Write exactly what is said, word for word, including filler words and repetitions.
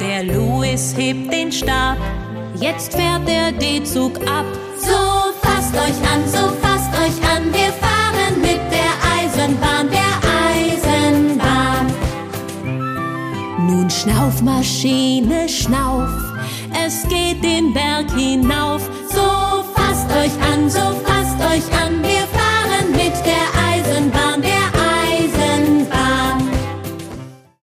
Der Louis hebt den Stab, jetzt fährt der D-Zug ab. So fasst euch an, so fasst euch an, wir fahren mit der Eisenbahn, der Eisenbahn. Nun schnauf, Maschine, schnauf, es geht den Berg hinauf. So